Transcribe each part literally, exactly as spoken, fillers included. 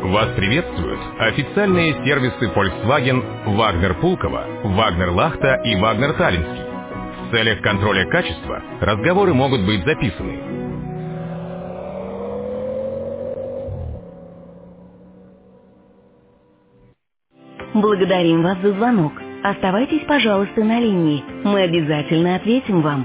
Вас приветствуют официальные сервисы Volkswagen Вагнер Пулково, Вагнер Лахта и Вагнер Таллинский. В целях контроля качества разговоры могут быть записаны. Благодарим вас за звонок. Оставайтесь, пожалуйста, на линии. Мы обязательно ответим вам.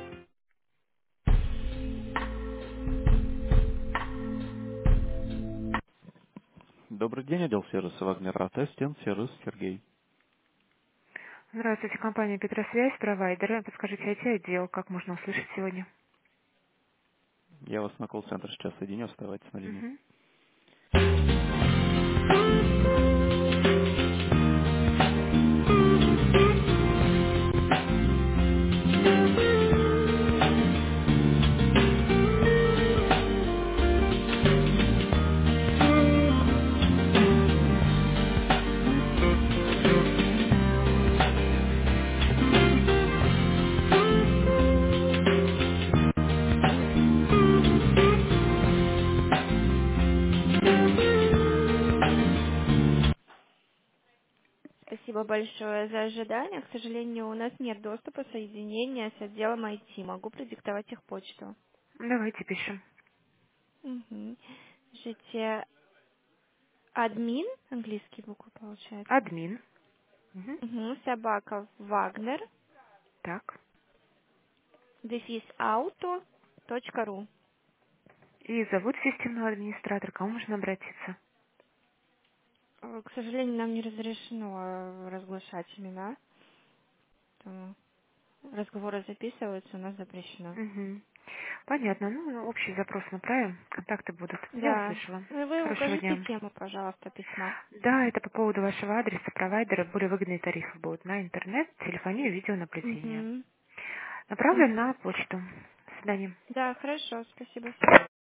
Добрый день, отдел сервиса Вагнер Авто, стен сервис Сергей. Здравствуйте, компания Петросвязь, провайдеры. Подскажите, ай ти-отдел, как можно услышать сегодня? Я вас на колл-центр сейчас соединю, оставайтесь на линии. Мгм. Спасибо большое за ожидание. К сожалению, у нас нет доступа соединения с отделом ай ти. Могу продиктовать их почту. Давайте пишем. Угу. Пишите админ, английский буквы получается. Админ. Мгм. Угу. Собака Вагнер, Так. дефис ауто точка ру. И зовут системного администратора. К кому можно обратиться? Э, К сожалению, нам не разрешено э, разглашать имена. Поэтому разговоры записываются, у нас запрещено. Угу. Понятно. Ну, общий запрос направим. Контакты будут. Я Да. услышала. Ну, Вы Хорошего укажите дня. тему, пожалуйста, письма. Да, это по поводу вашего адреса провайдера. Более выгодные тарифы будут на интернет, телефонию, видеонаблюдение. Угу. Направлен Угу. на почту. До свидания. Да, хорошо, спасибо.